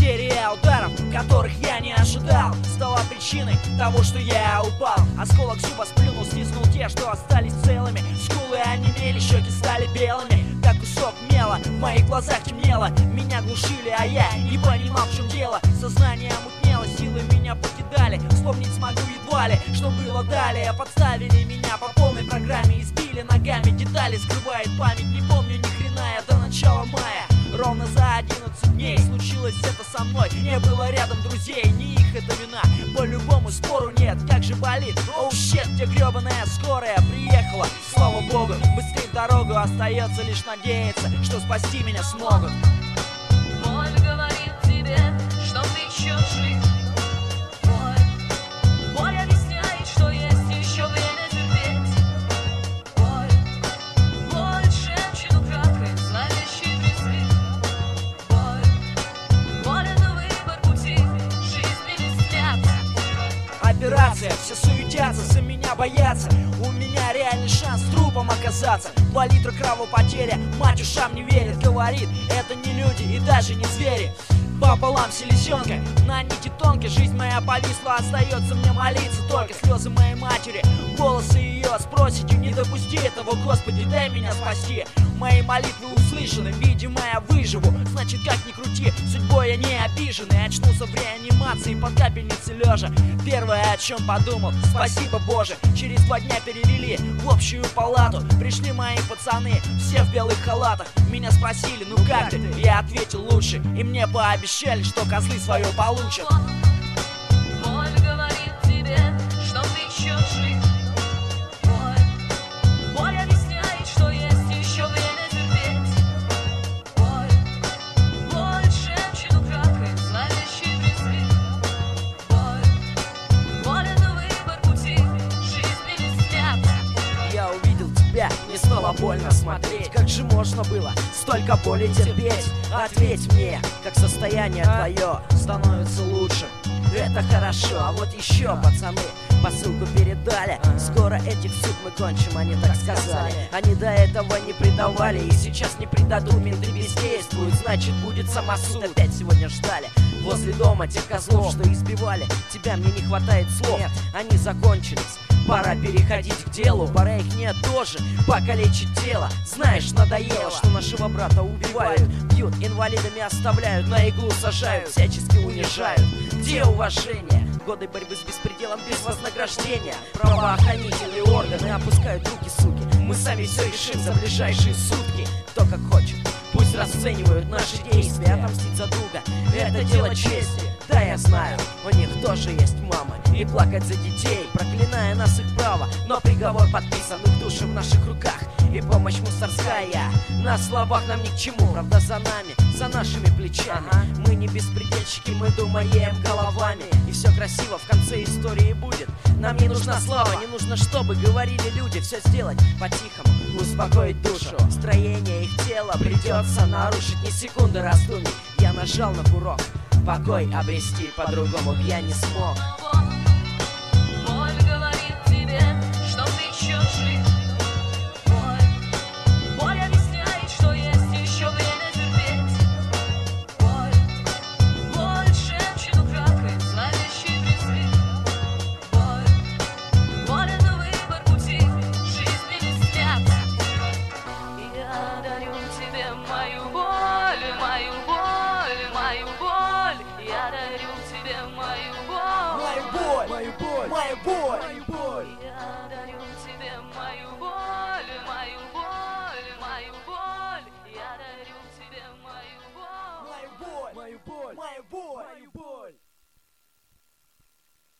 Серия ударов, которых я не ожидал, стала причиной того, что я упал. Осколок зуба сплюнул, стиснул те, что остались целыми. Скулы онемели, щеки стали белыми, как кусок мела. В моих глазах темнело, меня глушили, а я не понимал, в чем дело. Сознание мутнело, силы меня покидали. Вспомнить смогу едва ли, что было далее. Подставили меня по полной программе, избили ногами детали, скрывает память. Не помню ни хрена я до начала мая. Ровно за 11 дней случилось это со мной. Не было рядом друзей, не их это вина. По-любому спору нет, как же болит. Оу, щет, где гребаная скорая приехала. Слава богу, быстрее в дорогу. Остается лишь надеяться, что спасти меня смогут. Боль говорит тебе, что ты еще жив. Боль объясняет, что есть еще время терпеть. Боль шепчет украдкой, зловещий призыв. Боль это выбор пути, жизнь или смерть. Операция, все суетятся, за меня боятся. У меня реальный шанс трупом оказаться. 2 литра кровопотери, мать ушам не верит. Говорит, это не люди и даже не звери. Пополам селезенка, на нити тонкой. Жизнь моя повисла, остается мне молиться только. Слезы моей матери, волосы ее с проседью. Не допусти этого, Господи, дай меня спасти. Мои молитвы услышаны, видимо я выживу. Значит, как ни крути, судьбой я не обижен. И очнулся в реанимации под капельницей лежа. Первое, о чем подумал, спасибо Боже. Через 2 дня перевели в общую палату. Пришли мои пацаны, все в белых халатах. Меня спросили, ну как ты? Я ответил лучше. И мне пообещали, что козлы свое получат. Боль говорит тебе, что ты еще жив. Боль объясняет, что есть еще время терпеть. Боль шепчет украдкой, зловещий призыв. Боль это выбор пути, жизнь или смерть. Я увидел тебя, мне стало больно смотреть. Как же можно было столько боли терпеть? Ответь мне, как состояние твое становится лучше. Это хорошо, а вот еще, пацаны, посылку передали. Скоро этих суд мы кончим, они так сказали. Они до этого не предавали и сейчас не предадут. Менты бездействуют, значит будет самосуд. Опять сегодня ждали возле дома тех козлов, что избивали тебя. Мне не хватает слов, они закончились. Пора переходить к делу, пора их не тоже покалечить тело. Знаешь, надоело, что нашего брата убивают, бьют, инвалидами оставляют, на иглу сажают, всячески унижают. Где уважение? Годы борьбы с беспределом без вознаграждения. Правоохранительные органы опускают руки, суки. Мы сами все решим за ближайшие сутки. Кто как хочет, пусть расценивают наши действия. Отомстить за друга — это дело чести. Да, я знаю, у них тоже есть мамы. И плакать за детей, проклиная нас их право. Но приговор подписан, их души в наших руках. И помощь мусорская на словах нам ни к чему. Правда за нами, за нашими плечами. Мы не беспредельщики, мы думаем головами. И все красиво в конце истории будет. Нам не нужна слава, не нужно, чтобы говорили люди. Все сделать по-тихому, успокоить душу. Строение их тела придется нарушить, ни секунды раздумий. Я нажал на курок, покой обрести по-другому б я не смог. Боль говорит тебе, что ты еще жив. Боль объясняет, что есть еще время терпеть. Боль шепчет украдкой, зловещий призыв. Боль это выбор пути, жизнь или смерть. Я дарю тебе мою боль, мою боль, мою боль. Я дарю тебе мою боль. Мою боль, мою боль, мою боль, мою боль. Я дарю тебе мою боль, мою боль, мою боль. Я дарю тебе мою боль. Мою боль, мою боль, мою боль, мою боль.